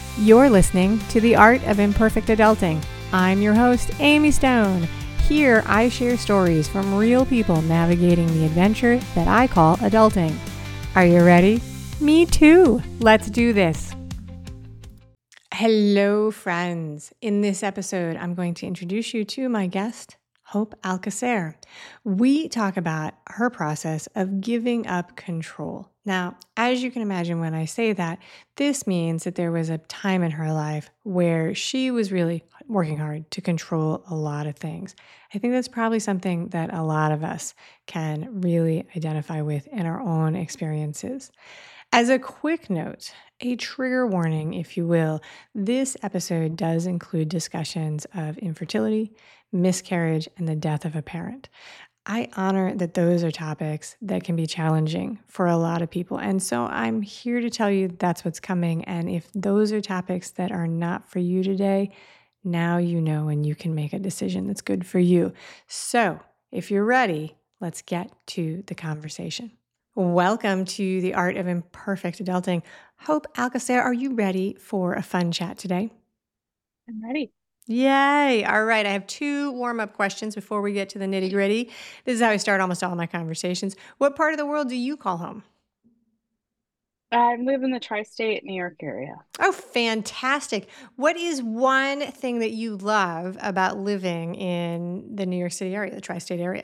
You're listening to The Art of Imperfect Adulting. I'm your host, Amy Stone. Here, I share stories from real people navigating the adventure that I call adulting. Are you ready? Me too. Let's do this. Hello, friends. In this episode, I'm going to introduce you to my guest, Hope Alcacer. We talk about her process of giving up control. Now, as you can imagine when I say that, this means that there was a time in her life where she was really working hard to control a lot of things. I think that's probably something that a lot of us can really identify with in our own experiences. As a quick note, a trigger warning, if you will, this episode does include discussions of infertility, miscarriage, and the death of a parent. I honor that those are topics that can be challenging for a lot of people. And so I'm here to tell you that's what's coming. And if those are topics that are not for you today, now you know and you can make a decision that's good for you. So if you're ready, let's get to the conversation. Welcome to the Art of Imperfect Adulting. Hope Alcacer, are you ready for a fun chat today? I'm ready. Yay. All right. I have two warm-up questions before we get to the nitty-gritty. This is how I start almost all my conversations. What part of the world do you call home? I live in the tri-state New York area. Oh, fantastic. What is one thing that you love about living in the New York City area, the tri-state area?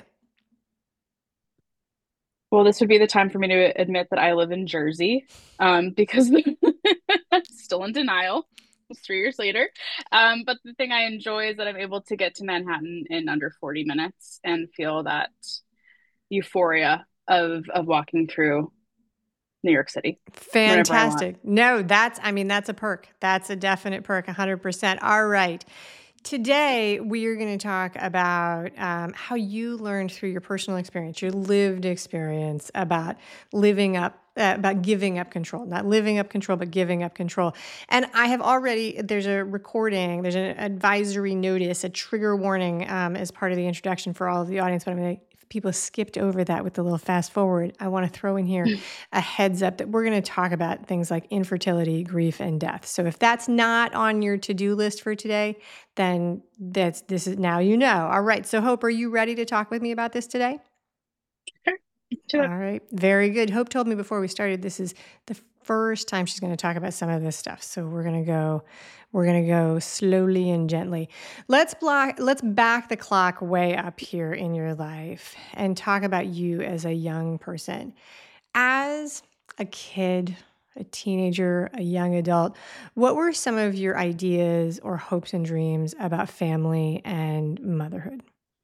Well, this would be the time for me to admit that I live in Jersey, because I'm still in denial. It's 3 years later. But the thing I enjoy is that I'm able to get to Manhattan in under 40 minutes and feel that euphoria of walking through New York City whenever I want. Fantastic. No, that's a perk. That's a definite perk, 100%. All right. Today, we are going to talk about how you learned through your personal experience, your lived experience about about giving up control, not living up control, but giving up control. And I have already, there's a recording, there's an advisory notice, a trigger warning as part of the introduction for all of the audience, but I'm going to people skipped over that with the little fast forward. I want to throw in here a heads up that we're going to talk about things like infertility, grief, and death. So if that's not on your to-do list for today, then this is now you know. All right. So Hope, are you ready to talk with me about this today? Sure. All right. Very good. Hope told me before we started this is the first time she's going to talk about some of this stuff. So we're going to go slowly and gently. Let's back the clock way up here in your life and talk about you as a young person. As a kid, a teenager, a young adult, what were some of your ideas or hopes and dreams about family and motherhood?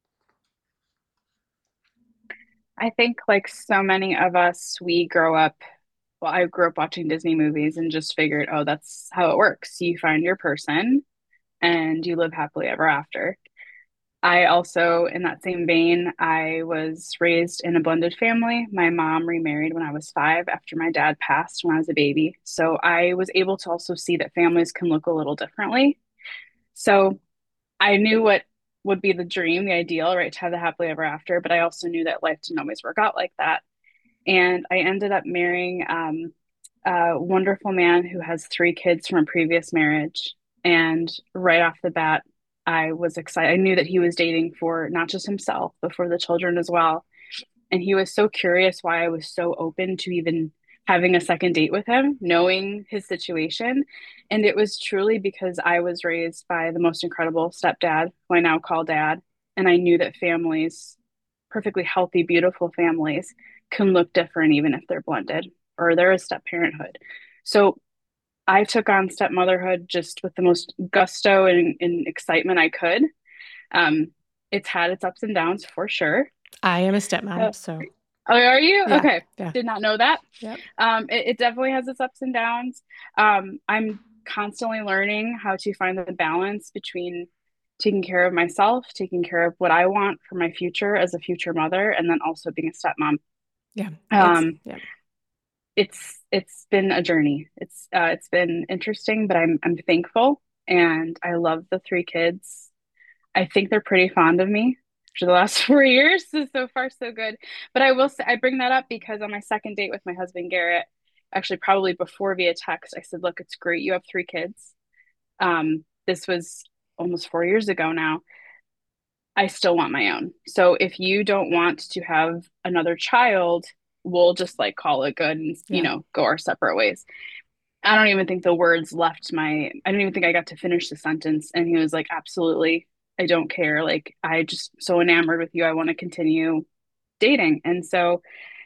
I think like so many of us, we grow up, well, I grew up watching Disney movies and just figured, oh, that's how it works. You find your person and you live happily ever after. I also, in that same vein, I was raised in a blended family. My mom remarried when I was 5 after my dad passed when I was a baby. So I was able to also see that families can look a little differently. So I knew what would be the dream, the ideal, right, to have the happily ever after. But I also knew that life didn't always work out like that. And I ended up marrying a wonderful man who has 3 kids from a previous marriage. And right off the bat, I was excited. I knew that he was dating for not just himself, but for the children as well. And he was so curious why I was so open to even having a second date with him, knowing his situation. And it was truly because I was raised by the most incredible stepdad, who I now call dad. And I knew that families, perfectly healthy, beautiful families, can look different even if they're blended or there is step parenthood. So I took on stepmotherhood just with the most gusto and excitement I could. Um, it's had its ups and downs for sure. I am a stepmom, Uh, so oh, are you? yeah, Okay. yeah. Did not know that. Yep. It definitely has its ups and downs. I'm constantly learning how to find the balance between taking care of myself, taking care of what I want for my future as a future mother, and then also being a stepmom. Yeah. Um, Yeah. it's been a journey. It's been interesting, but I'm thankful, and I love the 3 kids. I think they're pretty fond of me for the last 4 years. So far, so good. But I will say, I bring that up because on my second date with my husband, Garrett, actually probably before via text. I said, look, it's great you have 3 kids. This was almost 4 years ago now. I still want my own. So if you don't want to have another child, we'll just like call it good and, Yeah. go our separate ways. I don't even think the words left I don't even think I got to finish the sentence. And he was like, absolutely. I don't care. Like, I just so enamored with you. I want to continue dating. And so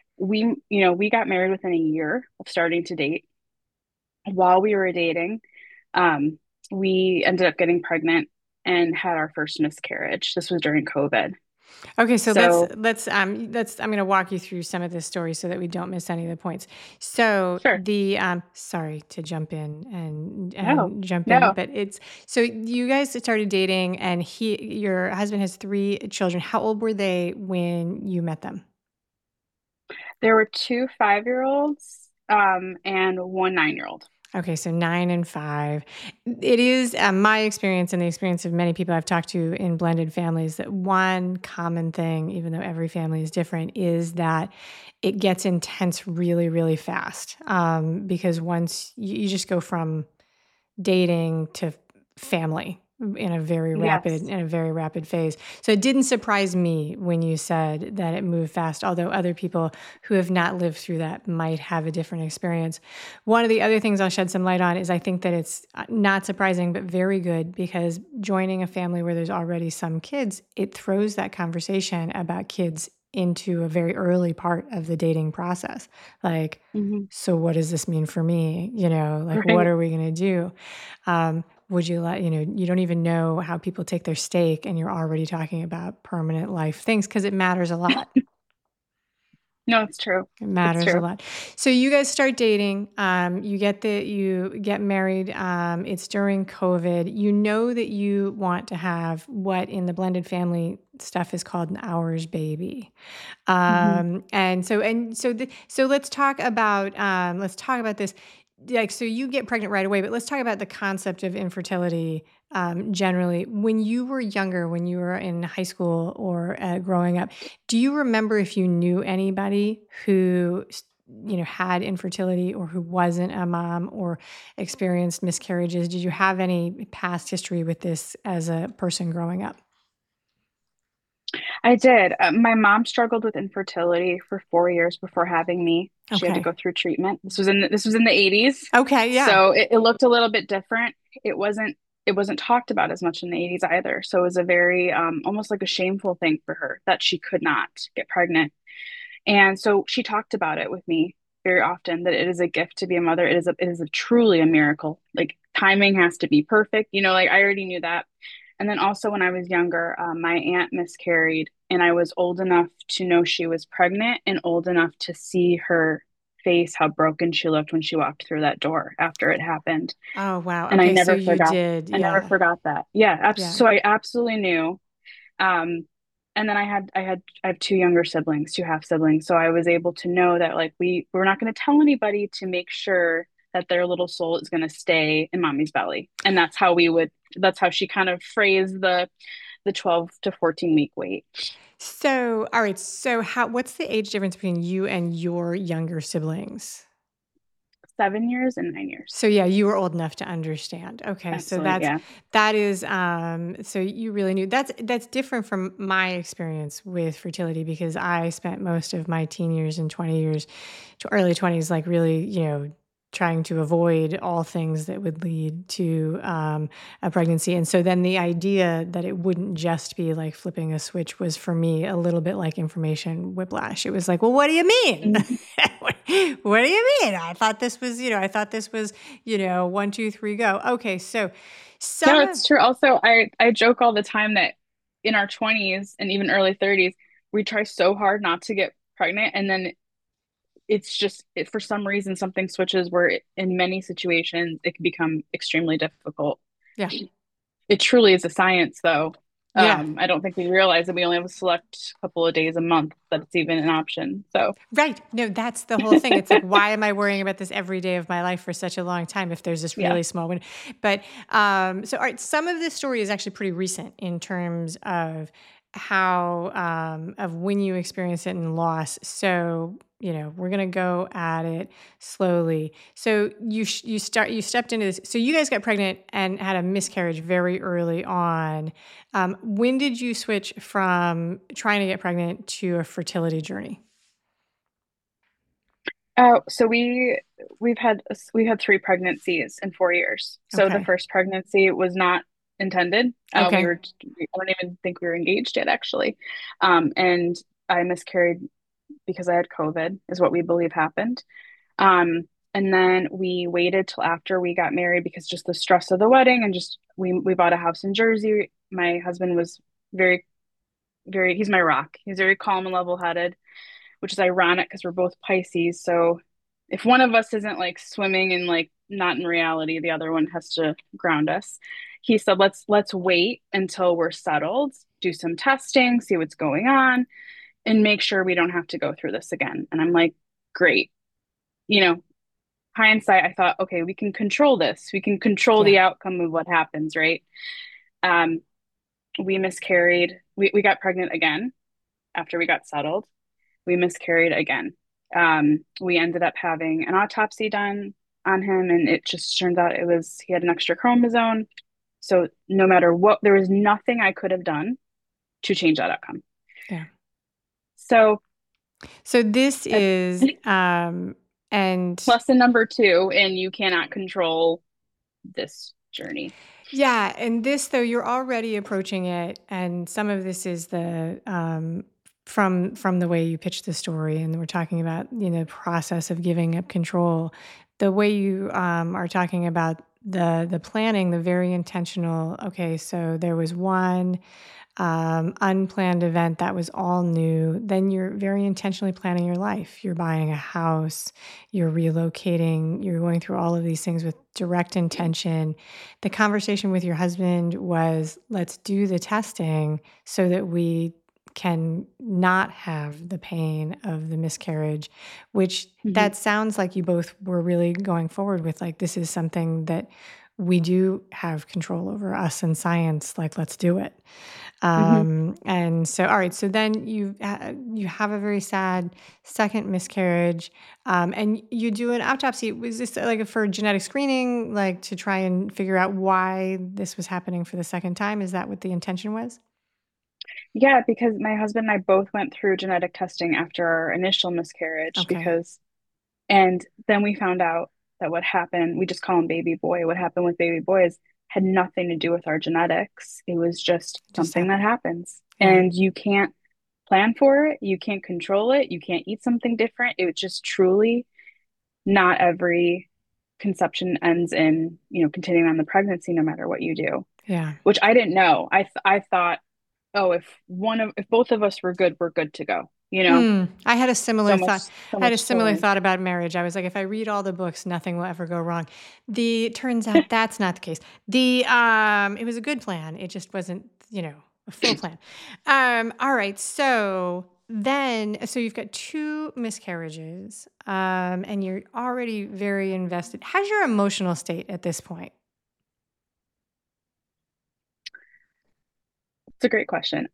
we got married within a year of starting to date. While we were dating, um, we ended up getting pregnant and had our first miscarriage. This was during COVID. Okay, so So, let's I'm going to walk you through some of this story so that we don't miss any of the points. So sure. the sorry to jump in No, and jump in, no. but it's so you guys started dating and your husband has 3 children. How old were they when you met them? There were 2 5-year-olds, and one 9-year-old. Okay, so 9 and 5. It is my experience and the experience of many people I've talked to in blended families that one common thing, even though every family is different, is that it gets intense really, really fast. Because once you just go from dating to family Yes. in a very rapid phase. So it didn't surprise me when you said that it moved fast, although other people who have not lived through that might have a different experience. One of the other things I'll shed some light on is I think that it's not surprising but very good because joining a family where there's already some kids, it throws that conversation about kids into a very early part of the dating process. Like, Hmm. so what does this mean for me? Like what Right. are we going to do? Would you let, you don't even know how people take their steak and you're already talking about permanent life things because it matters a lot. No, it's true. It It's matters a true. lot. So you guys start dating. You get married. It's during COVID. You know that you want to have what in the blended family stuff is called an hours baby. Hmm. So let's talk about this. Like, so you get pregnant right away, but let's talk about the concept of infertility generally. When you were younger, when you were in high school or growing up, do you remember if you knew anybody who had infertility or who wasn't a mom or experienced miscarriages? Did you have any past history with this as a person growing up? I did. My mom struggled with infertility for 4 years before having me. She had to Okay. go through treatment. This was in the 80s, Okay. Yeah. so it looked a little bit different. It wasn't talked about as much in the 80s either. So it was a very almost like a shameful thing for her that she could not get pregnant. And so she talked about it with me very often that it is a gift to be a mother. It is a truly a miracle. Like timing has to be perfect. Like I already knew that. And then also when I was younger, my aunt miscarried, and I was old enough to know she was pregnant and old enough to see her face, how broken she looked when she walked through that door after it happened. Oh, wow. And I Okay. So never you forgot. did. I never Yeah. forgot that. Yeah, Yeah. so I absolutely knew. Um, and then I have 2 younger siblings, 2 half siblings. So I was able to know that like we're not going to tell anybody to make sure that their little soul is going to stay in mommy's belly. And that's how she kind of phrased the 12 to 14 week wait. So, all right. So, what's the age difference between you and your younger siblings? 7 years and 9 years. So, yeah, you were old enough to understand. Okay. So Absolutely. Yeah. that is, so you really knew that's different from my experience with fertility because I spent most of my teen years and 20 years to early 20s, like really, trying to avoid all things that would lead to a pregnancy. And so then the idea that it wouldn't just be like flipping a switch was for me a little bit like information whiplash. It was like, well, what do you mean? Mhm. What do you mean? I thought this was, 1, 2, 3, go. Okay. So No, some of, it's true. Also, I joke all the time that in our 20s and even early 30s, we try so hard not to get pregnant, and then it's just for some reason something switches where in many situations it can become extremely difficult. yeah. It truly is a science, though. Yeah. I don't think we realize that we only have a select couple of days a month that it's even an option. So, Right. No, that's the whole thing. It's like, why am I worrying about this every day of my life for such a long time if there's this yeah. really small window? But all right, some of this story is actually pretty recent in terms of how of when you experience it in loss. So we're going to go at it slowly. So you stepped into this. So you guys got pregnant and had a miscarriage very early on. When did you switch from trying to get pregnant to a fertility journey? Oh, so we've had three pregnancies in 4 years. So the Okay. first pregnancy was not intended. Okay. I don't even think we were engaged yet, actually. And I miscarried because I had COVID, is what we believe happened. Um, and then we waited till after we got married because just the stress of the wedding and just we bought a house in Jersey. My husband was very, very, he's my rock. He's very calm and level-headed, which is ironic because we're both Pisces. So if one of us isn't like swimming in like not in reality, the other one has to ground us. He said, let's wait until we're settled, do some testing, see what's going on, and make sure we don't have to go through this again. And I'm like, great. You know, hindsight, I thought, okay, we can control this. We can control Yeah. the outcome of what happens, right? Um, we miscarried. We got pregnant again after we got settled. We miscarried again. We ended up having an autopsy done on him, and it just turns out he had an extra chromosome. So no matter what, there was nothing I could have done to change that outcome. Yeah. So So this uh, is and lesson number two, and you cannot control this journey. yeah, and this though you're already approaching it, and some of this is the from the way you pitch the story, and we're talking about process of giving up control. The way you are talking about the planning, the very intentional. Okay, so there was one unplanned event that was all new, then you're very intentionally planning your life. You're buying a house, you're relocating, you're going through all of these things with direct intention. The conversation with your husband was, let's do the testing so that we can not have the pain of the miscarriage, which Mm-hmm. that sounds like you both were really going forward with, like, this is something that we do have control over, us and science, like, let's do it. Mm-hmm. And so, all right. So then you have a very sad second miscarriage, and you do an autopsy. Was this like for genetic screening, like to try and figure out why this was happening for the second time? Is that what the intention was? Yeah, because my husband and I both went through genetic testing after our initial miscarriage Okay, and then we found out that what happened, we just call him baby boy. What happened with baby boy is had nothing to do with our genetics. It was just just something that happened. happens. Yeah, And you can't plan for it. You can't control it. You can't eat something different. It was just truly not every conception ends in, continuing on the pregnancy no matter what you do, yeah. which I didn't know. I thought, oh, if both of us were good, we're good to go. I had a So similar much, thought. so I had a much to similar learn. thought about marriage. I was like, if I read all the books, nothing will ever go wrong. The turns out that's not the case. It was a good plan. It just wasn't, a full plan. All right. So you've got two miscarriages, and you're already very invested. How's your emotional state at this point? It's a great question.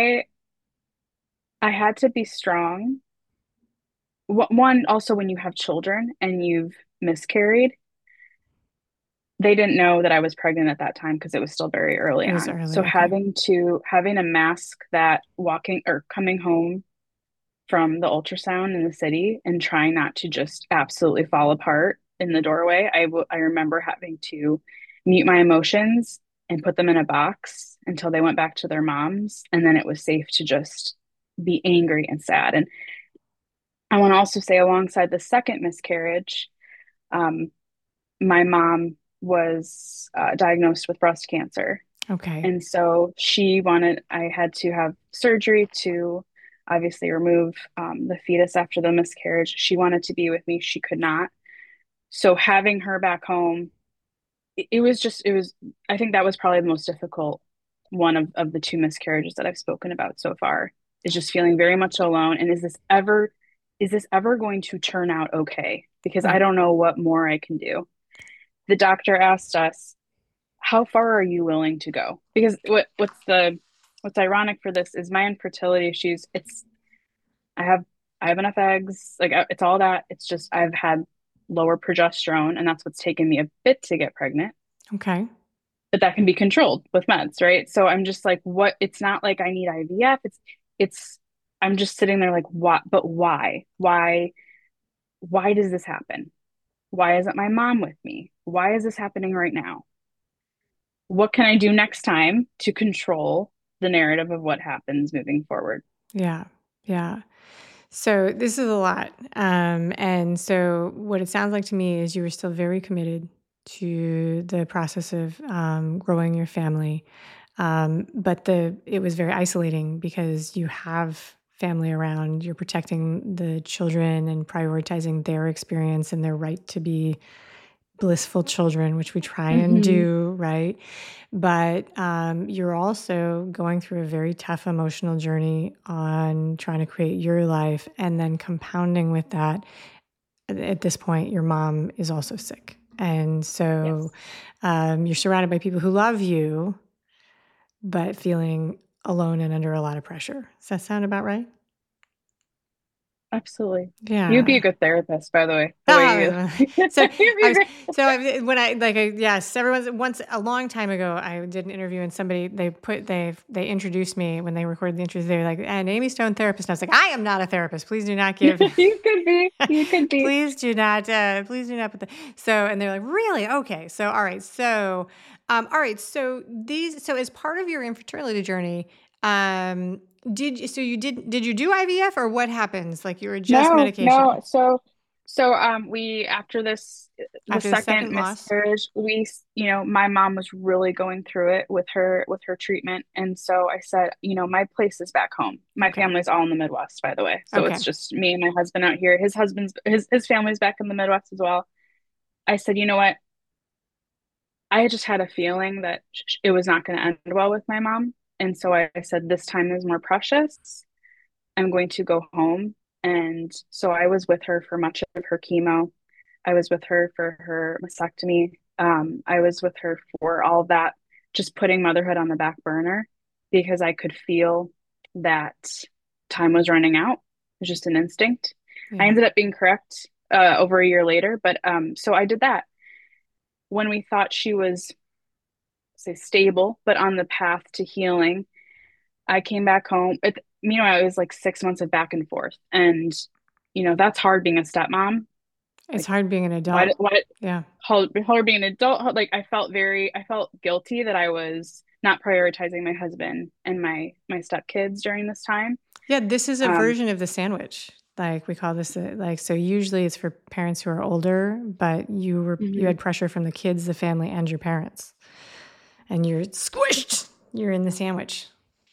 I had to be strong. One, also when you have children and you've miscarried, they didn't know that I was pregnant at that time because it was still very early It was on. So early. Okay. having a mask that walking or coming home from the ultrasound in the city and trying not to just absolutely fall apart in the doorway, I remember having to mute my emotions and put them in a box until they went back to their moms, and then it was safe to just be angry and sad. And I want to also say, alongside the second miscarriage, um, my mom was diagnosed with breast cancer. Okay. And so I had to have surgery to obviously remove the fetus after the miscarriage. She wanted to be with me. She could not. So having her back home, I think that was probably the most difficult one of the two miscarriages that I've spoken about so far, is just feeling very much alone. And is this ever going to turn out okay? Because I Right. don't know what more I can do. The doctor asked us, how far are you willing to go? Because what's ironic for this is my infertility issues. I have I have enough eggs. Like it's all that. It's just I've had lower progesterone, and that's what's taken me a bit to get pregnant. Okay. But that can be controlled with meds, right? So I'm just like, what? It's not like I need IVF. It's. I'm just sitting there like, what? But why? Why? Why does this happen? Why isn't my mom with me? Why is this happening right now? What can I do next time to control the narrative of what happens moving forward? Yeah. Yeah. So this is a lot. And so what it sounds like to me is you were still very committed to the process of growing your family. But it was very isolating because you have family around, you're protecting the children and prioritizing their experience and their right to be blissful children, which we try and Hmm. do, right? But you're also going through a very tough emotional journey on trying to create your life. And then compounding with that, at this point, your mom is also sick. And so Yes, you're surrounded by people who love you, but feeling alone and under a lot of pressure. Does that sound about right? absolutely. You'd be a Yeah. good therapist, by the way. The way you, Oh, you'd so I be was great. when I yes, everyone's once a long time ago I did an interview and somebody they introduced me when they recorded the interview. They were like, and Amy Stone therapist. And I was like, I am not a therapist. Please do not give You could be. You could be. please do not put the so and they're like, really? Okay. So all right. So all right. So as part of your infertility journey, did you do IVF or what happens? Like you were just No, no. medication We after this, the after the second second loss? miscarriage, my mom was really going through it with her treatment, and so I said, my place is back home. My Okay. family's all in the Midwest, by the way, so Okay. it's just me and my husband out here. His family's back in the Midwest as well. I said, you know what? I just had a feeling that it was not going to end well with my mom, and so I said, this time is more precious. I'm going to go home. And so I was with her for much of her chemo. I was with her for her mastectomy. I was with her for all of that, just putting motherhood on the back burner because I could feel that time was running out. It was just an instinct. I Yeah. ended up being correct over a year later, but so I did that when we thought she was, say, stable, but on the path to healing. I came back home. It was like 6 months of back and forth, and that's hard being a stepmom. It's Like, hard being an adult. why, Yeah. how being an adult? Like, I felt guilty that I was not prioritizing my husband and my stepkids during this time. Yeah. This is a Um, version of the sandwich. Like we call this so usually it's for parents who are older, but you mhm. had pressure from the kids, the family, and your parents. And you're squished. You're in the sandwich.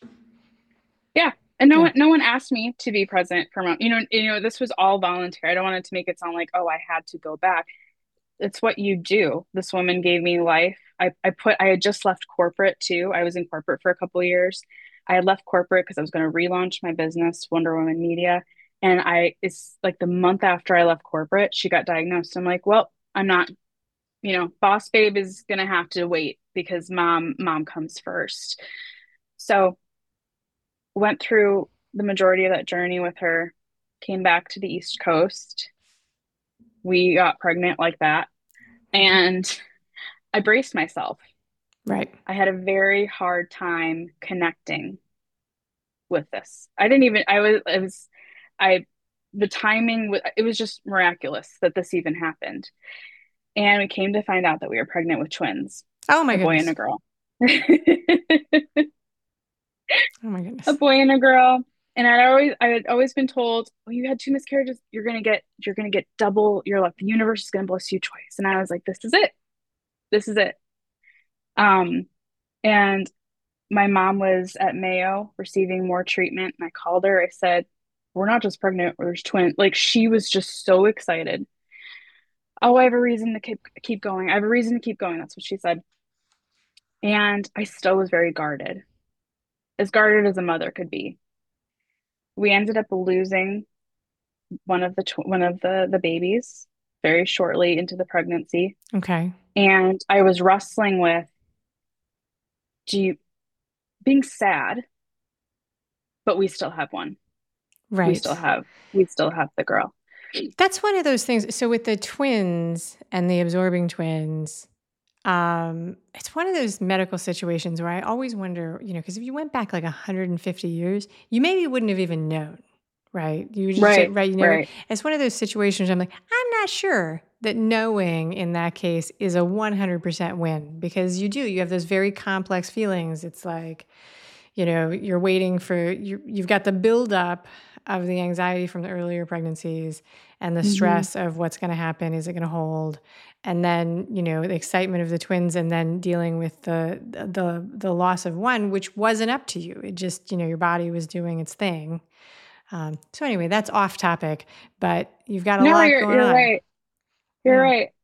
Yeah, and Yeah. no one asked me to be present for mom. This was all voluntary. I don't want it to make it sound like, oh, I had to go back. It's what you do. This woman gave me life. I had just left corporate too. I was in corporate for a couple of years. I had left corporate because I was going to relaunch my business, Wonder Woman Media. And it's like the month after I left corporate, she got diagnosed. I'm like, well, I'm not, boss babe is going to have to wait because mom comes first. So went through the majority of that journey with her, came back to the East Coast. We got pregnant like that. Okay. And I braced myself. Right. I had a very hard time connecting with this. I didn't even, I was, it was, I, the timing, it was just miraculous that this even happened. And we came to find out that we were pregnant with twins, Oh my a boy and a goodness. girl. Oh my A goodness. boy and a girl. And I had always been told, well, you had two miscarriages, you're gonna get double your luck. The universe is gonna bless you twice. And I was like, this is it. This is it. Um, and my mom was at Mayo receiving more treatment. And I called her. I said, we're not just pregnant, there's twins. Like she was just so excited. Oh, I have a reason to keep going. I have a reason to keep going. That's what she said. And I still was very guarded as a mother could be. We ended up losing one of the babies very shortly into the pregnancy. Okay. And I was wrestling with do you being sad, but we still have one. Right. we still have the girl. That's one of those things. So with the twins and the absorbing twins, it's one of those medical situations where I always wonder, because if you went back like 150 years, you maybe wouldn't have even known, right? You just, Right, right? You never, right. it's one of those situations I'm like, I'm not sure that knowing in that case is a 100% win because you have those very complex feelings. It's like, you're waiting for you've got the buildup of the anxiety from the earlier pregnancies and the Hmm. stress of what's going to happen. Is it going to hold? And then, the excitement of the twins and then dealing with the loss of one, which wasn't up to you. It just, your body was doing its thing. So anyway, that's off topic, but you've got a No, lot going you're on. right. You're Yeah. right.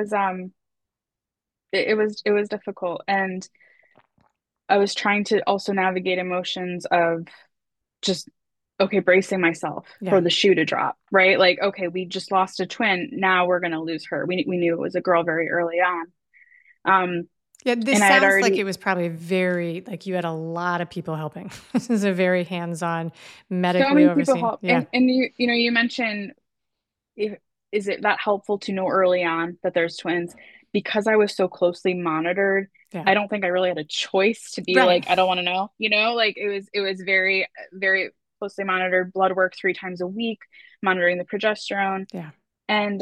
It was difficult, and I was trying to also navigate emotions of just okay, bracing myself for Yeah. the shoe to drop, right? Like, okay, we just lost a twin. Now we're going to lose her. We knew it was a girl very early on. Um, Yeah, this and I had sounds like it already was probably very, like you had a lot of people helping. This is a very hands-on, so medically many people overseen. help. Yeah. And you mentioned if is it that helpful to know early on that there's twins? Because I was so closely monitored, Yeah. I don't think I really had a choice to be Right. like, I don't want to know, like it was very, very closely monitored, blood work 3 times a week, monitoring the progesterone. Yeah. And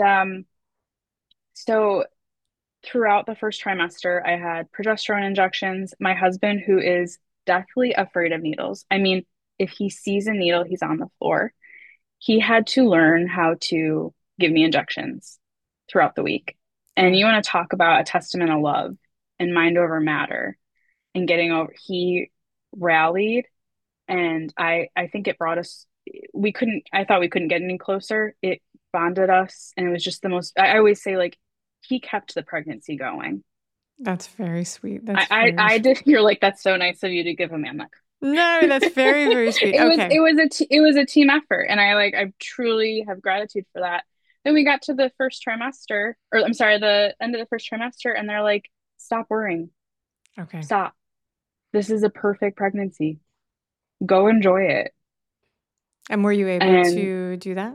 so throughout the first trimester, I had progesterone injections. My husband, who is deathly afraid of needles, I mean, if he sees a needle, he's on the floor. He had to learn how to give me injections throughout the week. And Yeah. you want to talk about a testament of love and mind over matter and getting over, he rallied. And I think it brought us, I thought we couldn't get any closer. It bonded us. And it was just the most, I always say, like, he kept the pregnancy going. That's very sweet. I, That's I, very I sweet. did, you're like, that's so nice of you to give a man that. No, that's very, very sweet. Okay. It was a team effort, and I truly have gratitude for that. Then we got to the first trimester, or I'm sorry, the end of the first trimester, and they're like, "Stop worrying, Okay. stop. This is a perfect pregnancy. Go enjoy it." And were you able And to do that?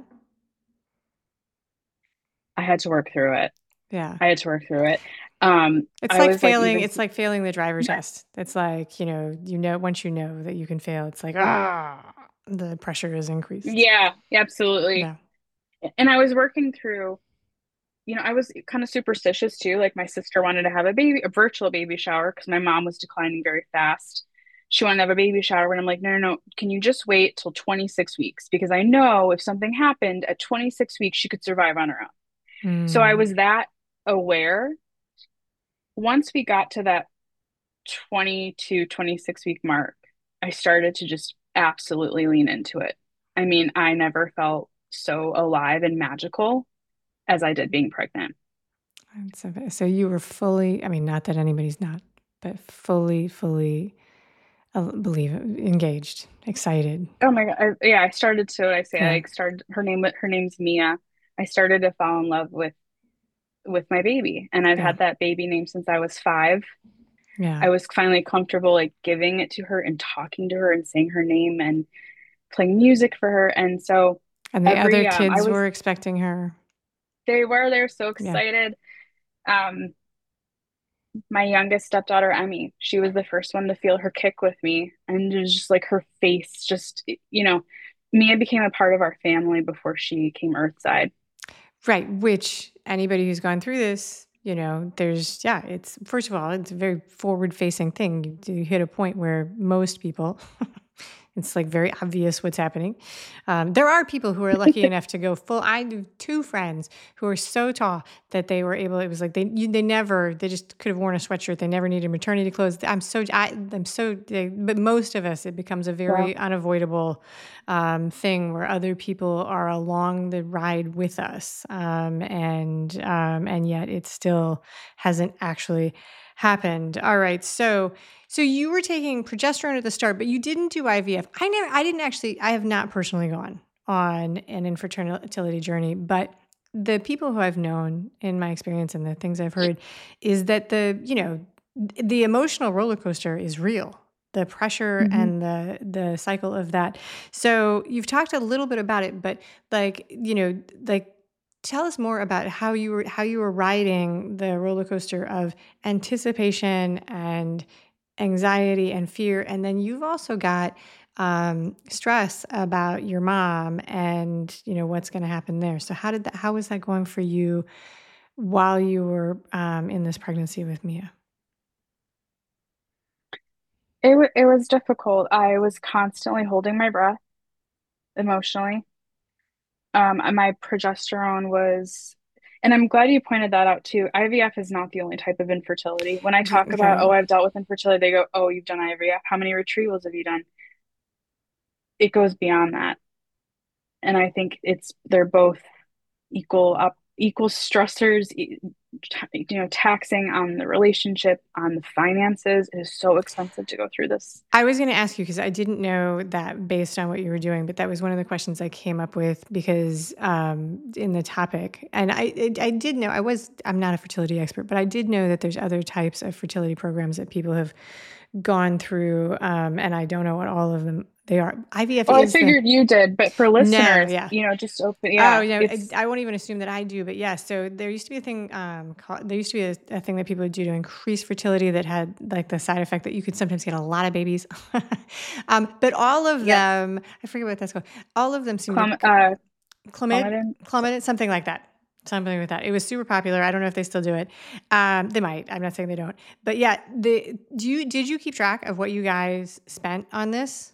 I had to work through it. Yeah. I had to work through it. It's I like was like, failing, even it's like failing the driver test. It's like, once you know that you can fail, it's like, the pressure is increased. yeah, absolutely. Yeah. And I was working through. I was kind of superstitious too. Like my sister wanted to have a virtual baby shower because my mom was declining very fast. She wanted to have a baby shower, and I'm like, no, no, no. Can you just wait till 26 weeks? Because I know if something happened at 26 weeks, she could survive on her own. So I Mm, was that aware. Once we got to that 20 to 26 week mark, I started to just absolutely lean into it. I mean, I never felt so alive and magical as I did being pregnant. so you were fully, I mean, not that anybody's not, but fully believe engaged, excited. Oh my God. Yeah, I started to, I say, Yeah. I started, her name's Mia. I started to fall in love with my baby. And I've Yeah. had that baby name since I was 5. Yeah. I was finally comfortable like giving it to her and talking to her and saying her name and playing music for her. And so And the other I kids was, were expecting her. they were so Yeah. excited. Um, my youngest stepdaughter, Emmy, she was the first one to feel her kick with me. And it was just like her face, Mia became a part of our family before she came earthside. Right. Which anybody who's gone through this, it's, first of all, it's a very forward facing thing. You hit a point where most people, it's like very obvious what's happening. There are people who are lucky enough to go full. I have 2 friends who are so tall that they were able. It was like they just could have worn a sweatshirt. They never needed maternity clothes. But most of us, it becomes a Wow. very unavoidable thing where other people are along the ride with us, and yet it still hasn't actually happened. All right, so you were taking progesterone at the start, but you didn't do IVF. I have not personally gone on an infertility journey, but the people who I've known in my experience and the things I've heard is that the emotional roller coaster is real. the pressure Hmm. and the cycle of that. So you've talked a little bit about it, but like, like tell us more about how you were riding the roller coaster of anticipation and anxiety and fear. And then you've also got stress about your mom and what's going to happen there. So how was that going for you while you were in this pregnancy with Mia? It was difficult. I was constantly holding my breath emotionally. And my progesterone was, and I'm glad you pointed that out too. IVF is not the only type of infertility. When I talk about, oh, Okay. I've dealt with infertility, they go, oh, you've done IVF. How many retrievals have you done? It goes beyond that. And I think they're both equal stressors, taxing on the relationship, on the finances. It is so expensive to go through this. I was going to ask you because I didn't know that based on what you were doing, but that was one of the questions I came up with because in the topic, and I did know I'm not a fertility expert, but I did know that there's other types of fertility programs that people have gone through, and I don't know what all of them they are. IVF Well, I is the figured you did, but for no, listeners, yeah. just open, Oh, yeah, I, it's I won't even assume that I do, but yeah. So there used to be a thing. There used to be a thing that people would do to increase fertility that had like the side effect that you could sometimes get a lot of babies. But all of yes, them, I forget what that's called. All of them seem to Clem, Clomidin. Clomid, something like that. Something like that. It was super popular. I don't know if they still do it. They might. I'm not saying they don't. But yeah, did you keep track of what you guys spent on this?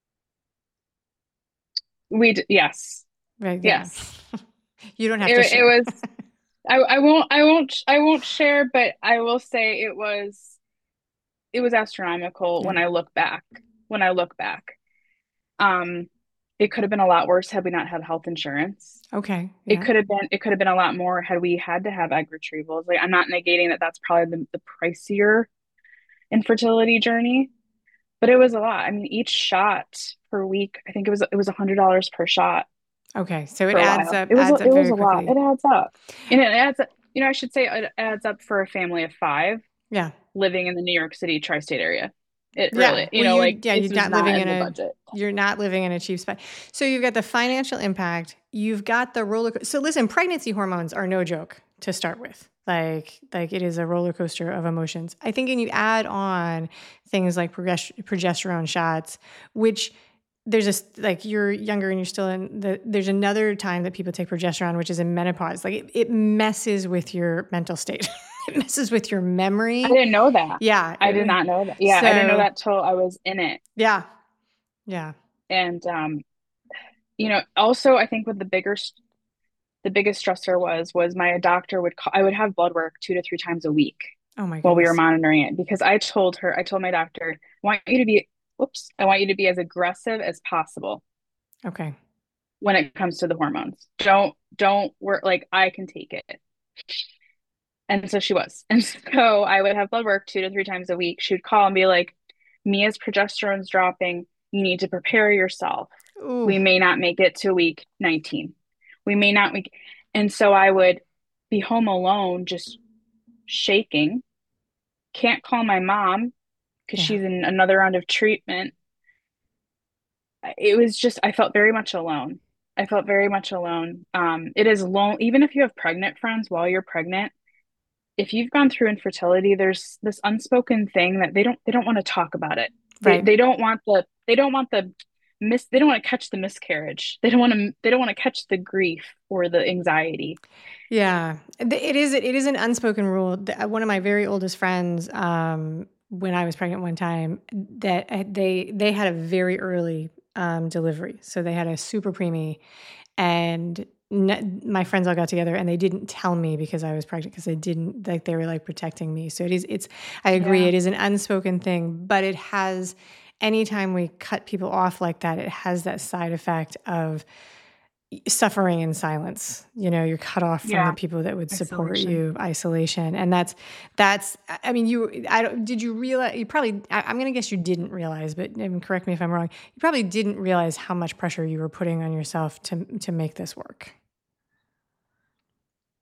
Yes, Right. Yeah. yes. You don't have to It share. was. I won't share, but I will say it was astronomical Yeah. when I look back. When I look back, um, it could have been a lot worse had we not had health insurance. Okay. It Yeah. could have been it could have been a lot more had we had to have egg retrievals. Like I'm not negating that that's probably the pricier infertility journey, but it was a lot. I mean, each shot per week, I think it was $100 per shot Okay, so it for a adds while. up It was adds up it was very a lot. quickly. It adds up. And it adds up, I should say it adds up for a family of five Yeah. living in the New York City tri-state area. It Yeah. really, Well, like yeah, this was not in the budget. you're not living in a cheap spot. So you've got the financial impact, you've got the so listen, pregnancy hormones are no joke to start with. Like it is a roller coaster of emotions. I think and you add on things like progesterone shots, which there's like you're younger and you're still there's another time that people take progesterone, which is in menopause. Like it messes with your mental state. It messes with your I memory. didn't know that. Yeah. I did not know that. Yeah, I didn't know So that till I was in it. yeah. Yeah. And also I think with the biggest stressor was my doctor would call, I would have blood work 2 to 3 times a week Oh my while we were goodness. monitoring it because I told my doctor, I want you to be as aggressive as possible Okay. when it comes to the hormones. Don't work, like I can take it. And so she was. And so I would have blood work 2 to 3 times a week. She would call and be like, Mia's progesterone's dropping. You need to prepare yourself. Ooh. We may not make it to week 19. We may not make. And so I would be home alone, just shaking. Can't call my mom because Yeah. she's in another round of treatment. It was just, I felt very much alone. I felt very much alone. It is alone, even if you have pregnant friends while you're pregnant, if you've gone through infertility, there's this unspoken thing that they don't want to talk about it. They Right. they don't want the they don't want to catch the miscarriage. They don't want to catch the grief or the anxiety. Yeah. It is an unspoken rule. One of my very oldest friends, when I was pregnant one time, that they had a very early delivery. So they had a super preemie and my friends all got together and they didn't tell me because I was pregnant because they didn't like they were like protecting me. So I agree, Yeah. it is an unspoken thing, but it has anytime we cut people off like that, it has that side effect of suffering in silence. You're cut off from the Yeah. people that would support Isolation. you, isolation. And that's I mean, I don't did you realize you probably I'm going to guess you didn't realize, but correct me if I'm wrong. You probably didn't realize how much pressure you were putting on yourself to make this work.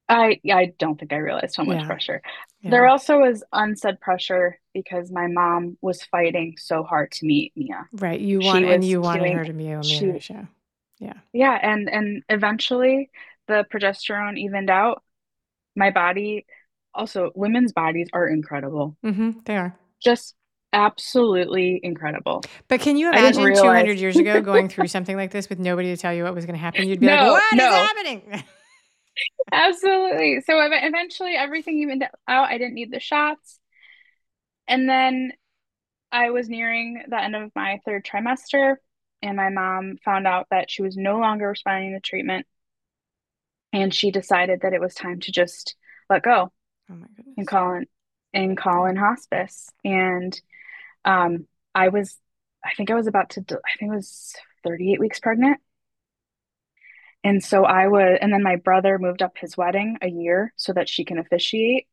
I don't think I realized how much Yeah. pressure. There Yeah. also was unsaid pressure because my mom was fighting so hard to meet Mia. Right. She was You wanted doing her to be a she Mia show. Yeah. Yeah, and eventually the progesterone evened out. My body, also women's bodies are incredible. They are. Just absolutely incredible. But can you I didn't imagine realize. 200 years ago going through something like this with nobody to tell you what was going to happen? You'd be like, No, what is no, happening? absolutely. So eventually everything evened out. I didn't need the shots. And then I was nearing the end of my third trimester, and my mom found out that she was no longer responding to treatment, and she decided that it was time to just let go Oh my and goodness. call Yeah. in hospice. And um, I was, I think I was about to, I think I was 38 weeks pregnant. And so and then my brother moved up his wedding a year so that she can officiate.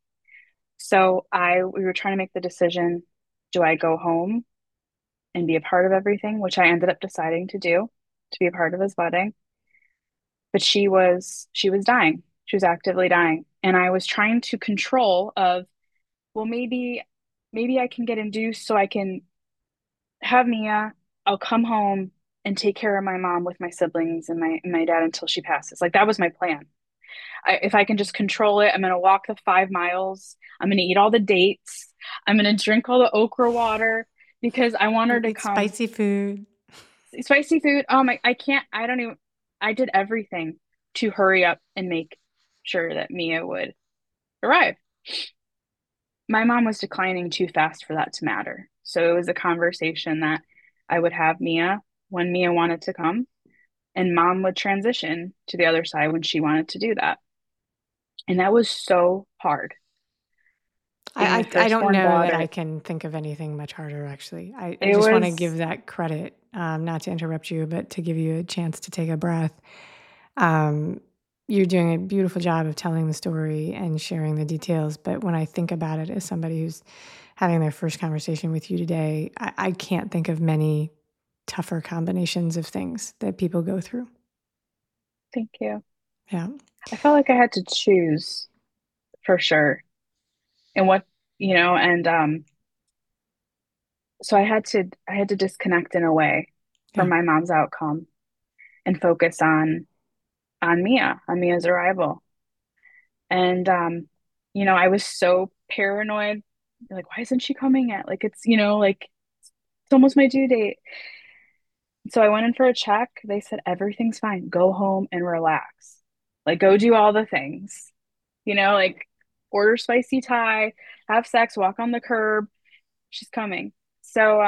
We were trying to make the decision, do I go home and be a part of everything, which I ended up deciding to do, to be a part of his wedding. But she was dying. She was actively dying. And I was trying to control of, well, maybe I can get induced so I can have Mia. I'll come home and take care of my mom with my siblings and my dad until she passes. Like that was my plan. If I can just control it, I'm gonna walk the 5 miles. I'm gonna eat all the dates. I'm gonna drink all the okra water because I want her to Eat come. spicy food. Spicy food. Oh my, I can't. I don't even. I did everything to hurry up and make sure that Mia would arrive. My mom was declining too fast for that to matter. So it was a conversation that I would have Mia when Mia wanted to come, and mom would transition to the other side when she wanted to do that. And that was so hard. Being the I don't firstborn know that I daughter, can think of anything much harder, actually. I it just want to give was, that credit, not to interrupt you, but to give you a chance to take a breath. Um, you're doing a beautiful job of telling the story and sharing the details. But when I think about it as somebody who's having their first conversation with you today, I can't think of many tougher combinations of things that people go through. thank you. Yeah. I felt like I had to choose for sure. And so I had to disconnect in a way from Yeah. my mom's outcome and focus on Mia's arrival. And I was so paranoid. Like, why isn't she coming yet? Like like it's almost my due date. So I went in for a check. They said everything's fine. Go home and relax. Like go do all the things. Like order spicy Thai, have sex, walk on the curb. She's coming. So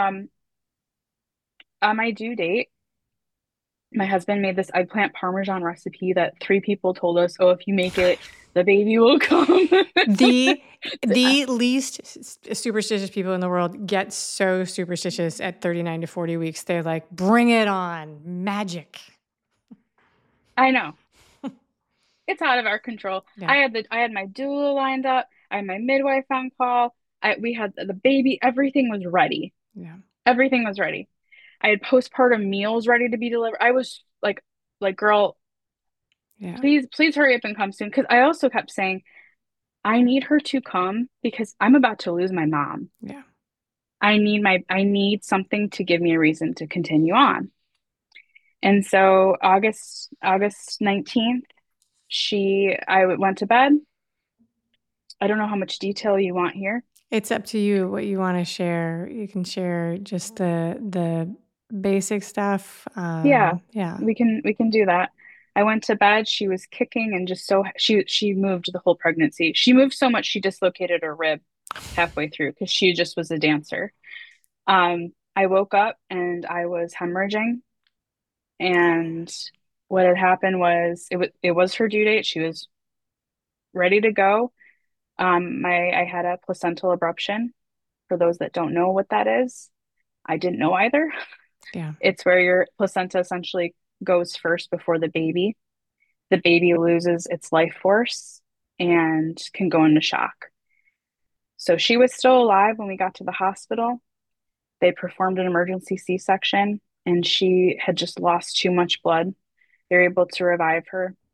on my due date, my husband made this eggplant parmesan recipe that three people told us, oh, if you make it, the baby will come. The the least superstitious people in the world get so superstitious at 39 to 40 weeks. They're like, bring it on. Magic. I know. It's out of our control. Yeah. I had my doula lined up. I had my midwife on call. We had the baby. Everything was ready. Yeah. Everything was ready. I had postpartum meals ready to be delivered. I was like, girl, Yeah. please hurry up and come soon. Because I also kept saying, I need her to come because I'm about to lose my mom. Yeah. I need something to give me a reason to continue on. And so August 19th, I went to bed. I don't know how much detail you want here. It's up to you what you want to share. You can share just the basic stuff. Yeah, Yeah. we can do that. I went to bed. She was kicking and just so she moved the whole pregnancy. She moved so much she dislocated her rib halfway through because she just was a dancer. I woke up and I was hemorrhaging, and what had happened was it was her due date. She was ready to go. I had a placental abruption. For those that don't know what that is, I didn't know either. Yeah. It's where your placenta essentially goes first before the baby. The baby loses its life force and can go into shock. So she was still alive when we got to the hospital. They performed an emergency C-section and she had just lost too much blood. They were able to revive her,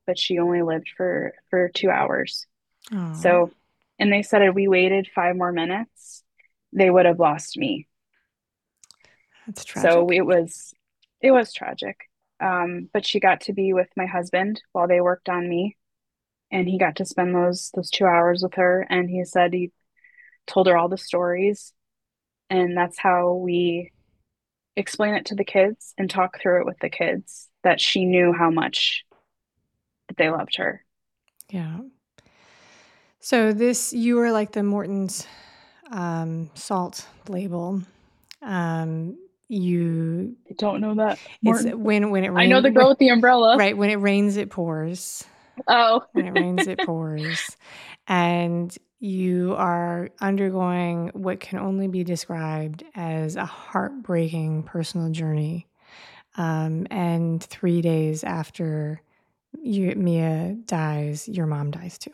but she only lived for 2 hours. Oh, So, and they said if we waited 5 more minutes, they would have lost me. that's So tragic. it was tragic. But she got to be with my husband while they worked on me, and he got to spend those 2 hours with her. And he said he told her all the stories, and that's how we explain it to the kids and talk through it with the kids that she knew how much that they loved her. Yeah. So this, you were like the Morton's salt label. Um, you, I don't know that, it's Morton. when it I know the rains, girl with the umbrella. right? When it rains, it pours. Oh, When it rains, it pours. And you are undergoing what can only be described as a heartbreaking personal journey. And 3 days after Mia dies, your mom dies too,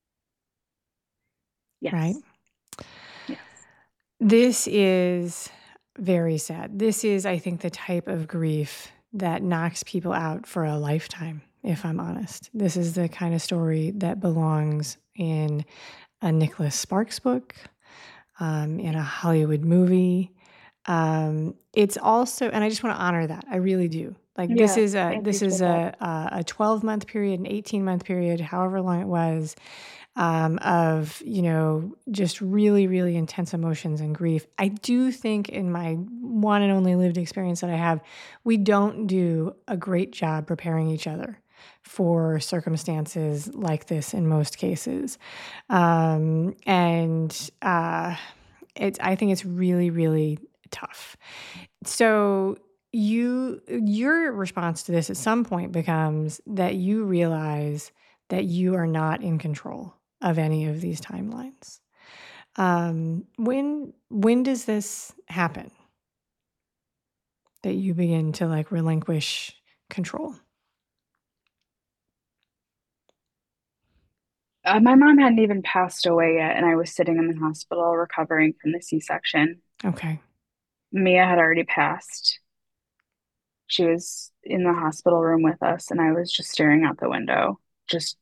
right? yes. Yes. This is very sad. This is, I think, the type of grief that knocks people out for a lifetime, if I'm honest. This is the kind of story that belongs in a Nicholas Sparks book, in a Hollywood movie. It's also, and I just want to honor that. I really do. Like Yeah, I this is appreciate that. a 12-month period, an 18-month period, however long it was, of, just really, really intense emotions and grief. I do think in my one and only lived experience that I have, we don't do a great job preparing each other for circumstances like this in most cases. And I think it's really, really tough. So your response to this at some point becomes that you realize that you are not in control of any of these timelines. When does this happen? That you begin to like relinquish control? My mom hadn't even passed away yet, and I was sitting in the hospital recovering from the C-section. Okay. Mia had already passed. She was in the hospital room with us, and I was just staring out the window. Just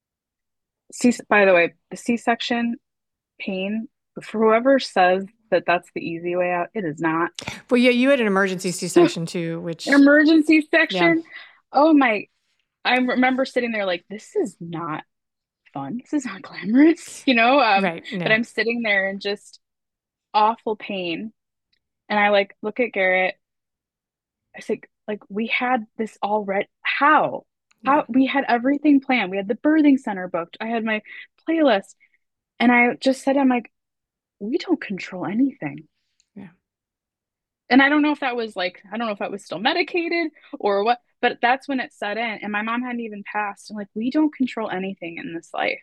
by the way, the C-section pain, for whoever says that that's the easy way out, it is not. Well, yeah, you had an emergency So, C-section too, which, emergency yeah, section. Oh my, I remember sitting there like, this is not fun. This is not glamorous, you know? right, But no, I'm sitting there in just awful pain. And I like look at Garrett. I say, like, we had this all ready. How? yeah, How we had everything planned. We had the birthing center booked. I had my playlist. And I just said, I'm like, we don't control anything. yeah, And I don't know if that was like, I don't know if I was still medicated or what, but that's when it set in. And my mom hadn't even passed. I'm like, we don't control anything in this life.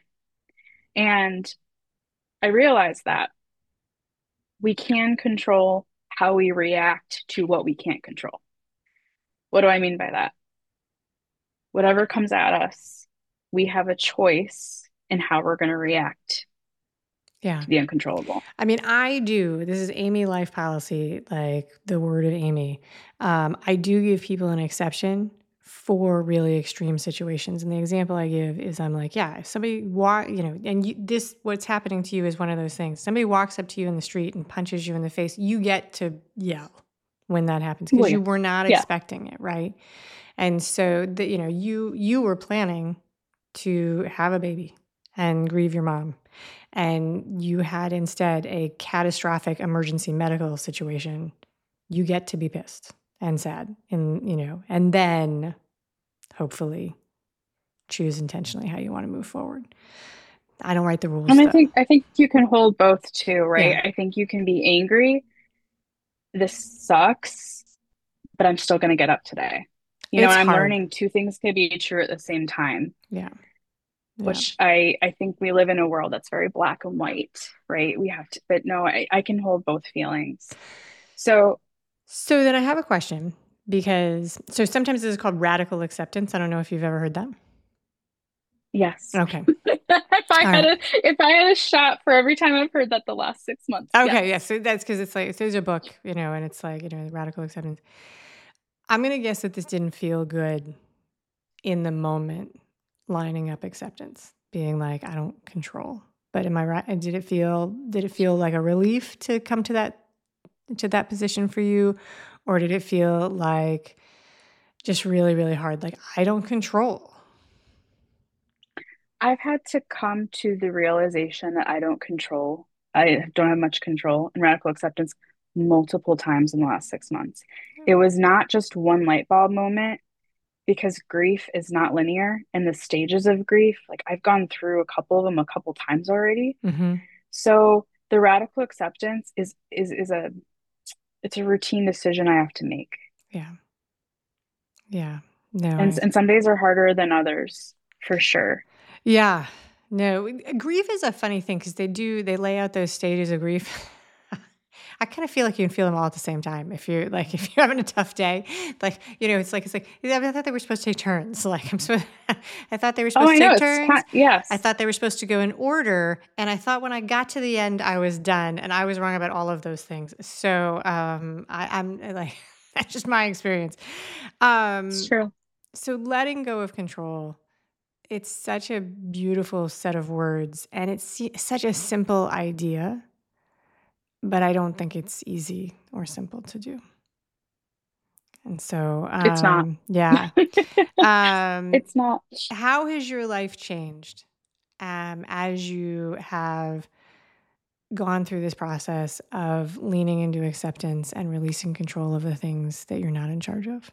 And I realized that we can control how we react to what we can't control. What do I mean by that? Whatever comes at us, we have a choice in how we're going to react yeah. to the uncontrollable. I mean, I do. This is Amy life policy, like the word of Amy. I do give people an exception for really extreme situations. And the example I give is I'm like, yeah, if somebody and what's happening to you is one of those things. Somebody walks up to you in the street and punches you in the face, you get to yell when that happens Well, because yeah. you were not Yeah. expecting it, right? And so you were planning to have a baby and grieve your mom, and you had instead a catastrophic emergency medical situation, you get to be pissed and sad and then hopefully choose intentionally how you want to move forward. I don't write the rules And though. I think you can hold both too, right? Yeah, I think you can be angry. This sucks, but I'm still going to get up today. You know, it's and I'm hard. learning two things can be true at the same time, Yeah, yeah. which I think we live in a world that's very black and white, right? We have to, but no, I can hold both feelings. So, So then I have a question, because sometimes this is called radical acceptance. I don't know if you've ever heard that. yes. Okay. All right. If I had a shot for every time I've heard that the last 6 months, Okay, yeah. yes. So that's because it's like, so there's a book, and it's like, radical acceptance. I'm going to guess that this didn't feel good in the moment. lining up acceptance, being like, I don't control. But am I right? And did it feel like a relief to come to that position for you? Or did it feel like just really, really hard? Like, I don't control. I've had to come to the realization that I don't have much control in radical acceptance multiple times in the last 6 months. It was not just one light bulb moment because grief is not linear and the stages of grief, like I've gone through a couple of them a couple times already. Mm-hmm. So the radical acceptance is a it's a routine decision I have to make. Yeah. Yeah. No. And some days are harder than others, for sure. Yeah. No, grief is a funny thing because they lay out those stages of grief. I kind of feel like you can feel them all at the same time. If you're having a tough day, like, it's like, yeah, I thought they were supposed to take turns. Like I thought they were supposed to take turns. Yes. I thought they were supposed to go in order. And I thought when I got to the end, I was done and I was wrong about all of those things. So, I'm like, that's just my experience. It's true. So letting go of control, it's such a beautiful set of words and it's such a simple idea, but I don't think it's easy or simple to do. And so, It's not. yeah. It's not. How has your life changed as you have gone through this process of leaning into acceptance and releasing control of the things that you're not in charge of?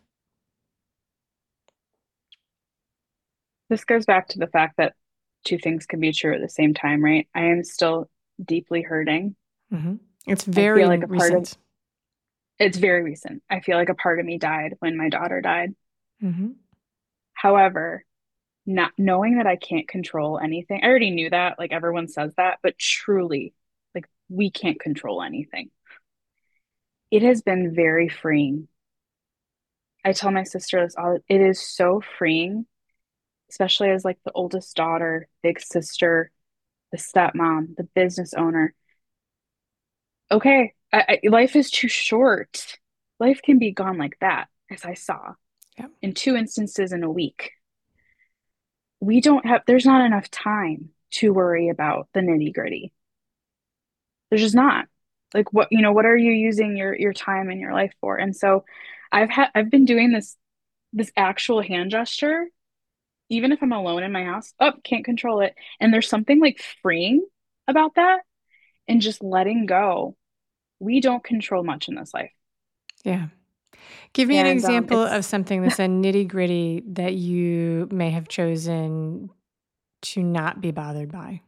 This goes back to the fact that two things can be true at the same time, right? I am still deeply hurting. Mm-hmm. It's I very feel like recent. It's very recent. I feel like a part of me died when my daughter died. Mm-hmm. However, not knowing that I can't control anything. I already knew that, like everyone says that, but truly, like we can't control anything. It has been very freeing. I tell my sister this all, it is so freeing, especially as like the oldest daughter, big sister, the stepmom, the business owner. Okay, life is too short. Life can be gone like that, as I saw Yep. in two instances in a week. There's not enough time to worry about the nitty gritty. There's just not. Like what are you using your time and your life for? And so I've been doing this actual hand gesture, even if I'm alone in my house. Oh, can't control it. And there's something like freeing about that and just letting go. We don't control much in this life. Yeah. Give me an And example of something that's a nitty gritty that you may have chosen to not be bothered by.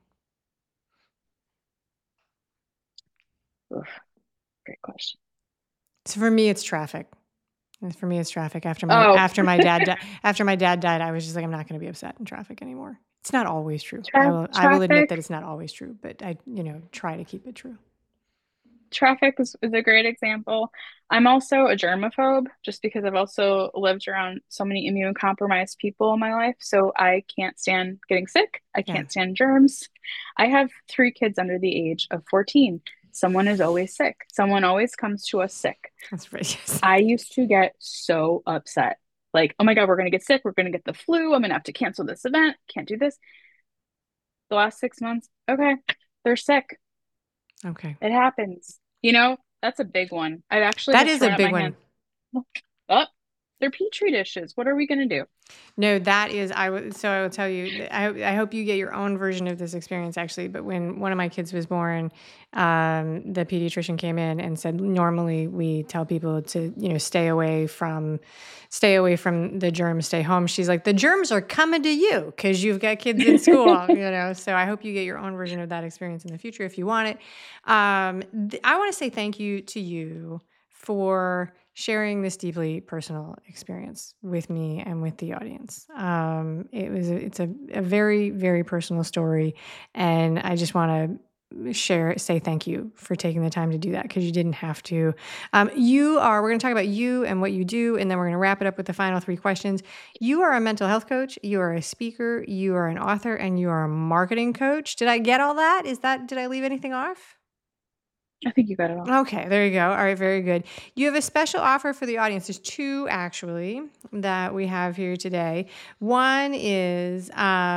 Oof, great question. So for me, it's traffic. And for me, it's traffic. After my dad died, I was just like, I'm not going to be upset in traffic anymore. It's not always true. I will admit that it's not always true, but I try to keep it true. Traffic is a great example. I'm also a germaphobe just because I've also lived around so many immune compromised people in my life. So I can't stand getting sick. I can't stand germs. I have 3 kids under the age of 14. Someone is always sick. Someone always comes to us sick. That's right. Yes. I used to get so upset. Like, oh my God, we're going to get sick. We're going to get the flu. I'm going to have to cancel this event. Can't do this. The last 6 months, okay, they're sick. Okay. It happens. That's a big one. I've actually That is a big one. Oh, they're Petri dishes. What are we going to do? No, that is, I will tell you, I hope you get your own version of this experience actually, but when one of my kids was born, the pediatrician came in and said, normally we tell people to, stay away from the germs, stay home. She's like, the germs are coming to you because you've got kids in school, so I hope you get your own version of that experience in the future if you want it. I want to say thank you to you for sharing this deeply personal experience with me and with the audience. It's a very, very personal story. And I just want to say thank you for taking the time to do that because you didn't have to. We're going to talk about you and what you do, and then we're going to wrap it up with the final 3 questions. You are a mental health coach, you are a speaker, you are an author, and you are a marketing coach. Did I get all that? Did I leave anything off? I think you got it all. Okay, there you go. All right, very good. You have a special offer for the audience. There's two actually that we have here today. One is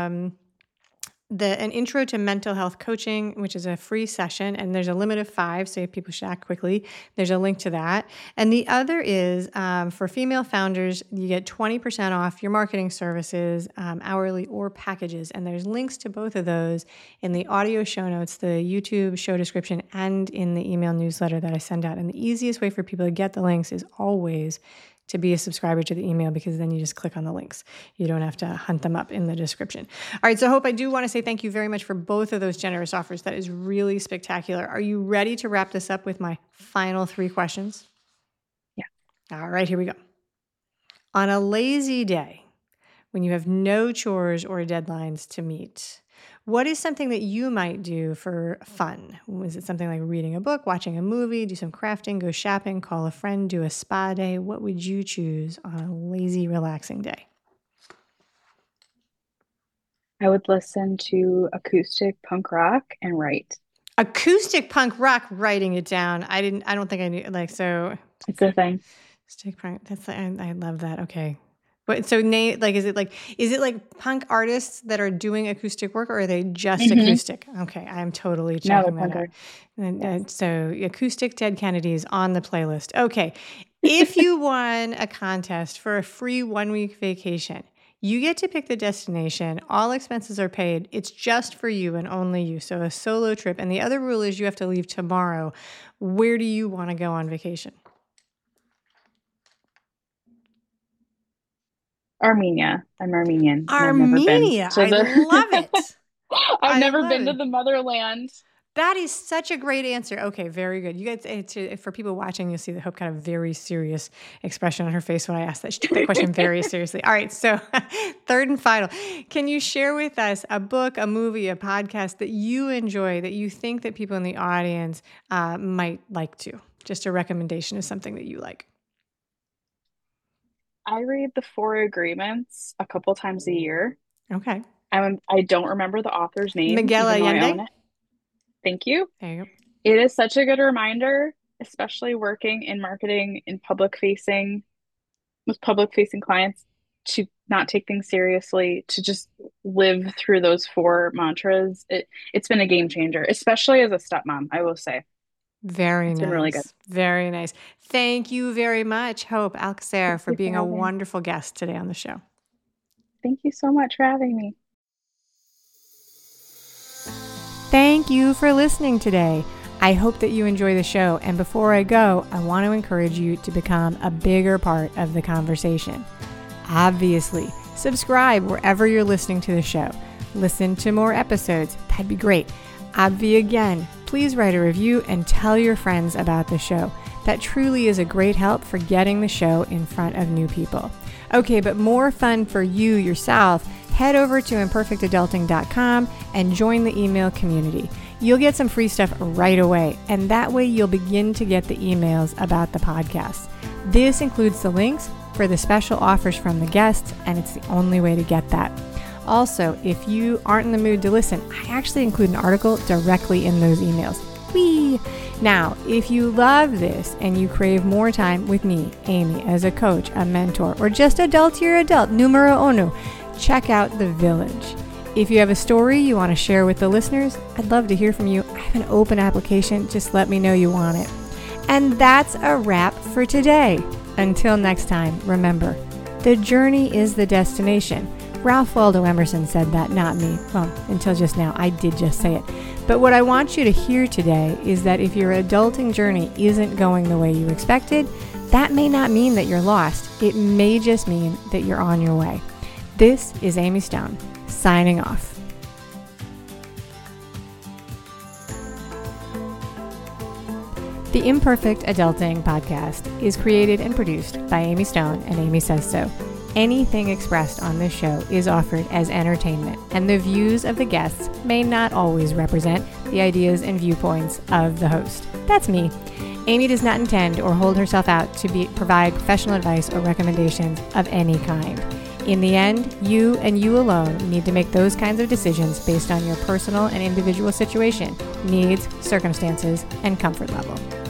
an intro to mental health coaching, which is a free session, and there's a limit of 5, so people should act quickly. There's a link to that. And the other is for female founders, you get 20% off your marketing services, hourly or packages. And there's links to both of those in the audio show notes, the YouTube show description, and in the email newsletter that I send out. And the easiest way for people to get the links is always to be a subscriber to the email, because then you just click on the links. You don't have to hunt them up in the description. All right, so Hope, I do want to say thank you very much for both of those generous offers. That is really spectacular. Are you ready to wrap this up with my final 3 questions? Yeah. All right, here we go. On a lazy day, when you have no chores or deadlines to meet, what is something that you might do for fun? Is it something like reading a book, watching a movie, do some crafting, go shopping, call a friend, do a spa day? What would you choose on a lazy, relaxing day? I would listen to acoustic punk rock and write. Acoustic punk rock, writing it down. I don't think I knew, so. It's a thing. Acoustic punk, I love that. Okay. But so is it like punk artists that are doing acoustic work, or are they just acoustic? Okay, I'm totally checking that out. And so acoustic Dead Kennedys on the playlist. Okay, if you won a contest for a free 1-week vacation, you get to pick the destination. All expenses are paid. It's just for you and only you. So a solo trip. And the other rule is you have to leave tomorrow. Where do you want to go on vacation? Armenia. I'm Armenian. Armenia. I love it. I've never been to the motherland. That is such a great answer. Okay, very good. You guys, for people watching, you'll see that Hope got a very serious expression on her face when I asked that. She took the question very seriously. All right, so third and final. Can you share with us a book, a movie, a podcast that you enjoy, that you think that people in the audience might like to? Just a recommendation of something that you like. I read the 4 Agreements a couple times a year. Okay. I don't remember the author's name. Miguel Allende. Thank you. There you go. It is such a good reminder, especially working in marketing in with public facing clients, to not take things seriously, to just live through those 4 mantras. It's been a game changer, especially as a stepmom, I will say. Very nice. It's been really good. Very nice. Thank you very much, Hope Alcocer, for being a wonderful guest today on the show. Thank you so much for having me. Thank you for listening today. I hope that you enjoy the show. And before I go, I want to encourage you to become a bigger part of the conversation. Obviously, subscribe wherever you're listening to the show. Listen to more episodes. That'd be great. Obvi again, please write a review and tell your friends about the show. That truly is a great help for getting the show in front of new people. Okay, but more fun for you yourself, head over to imperfectadulting.com and join the email community. You'll get some free stuff right away, and that way you'll begin to get the emails about the podcast. This includes the links for the special offers from the guests, and it's the only way to get that. Also, if you aren't in the mood to listen, I actually include an article directly in those emails. Whee! Now, if you love this and you crave more time with me, Amy, as a coach, a mentor, or just adultier adult, numero uno, check out The Village. If you have a story you want to share with the listeners, I'd love to hear from you. I have an open application. Just let me know you want it. And that's a wrap for today. Until next time, remember, the journey is the destination. Ralph Waldo Emerson said that, not me. Well, until just now, I did just say it. But what I want you to hear today is that if your adulting journey isn't going the way you expected, that may not mean that you're lost. It may just mean that you're on your way. This is Amy Stone, signing off. The Imperfect Adulting Podcast is created and produced by Amy Stone and Amy Says So. Anything expressed on this show is offered as entertainment, and the views of the guests may not always represent the ideas and viewpoints of the host. That's me. Amy does not intend or hold herself out to provide professional advice or recommendations of any kind. In the end, you and you alone need to make those kinds of decisions based on your personal and individual situation, needs, circumstances, and comfort level.